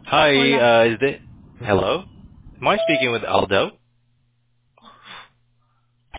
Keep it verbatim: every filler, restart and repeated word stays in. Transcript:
Hi, Hola. uh, is it? Hello? Am I speaking with Aldo?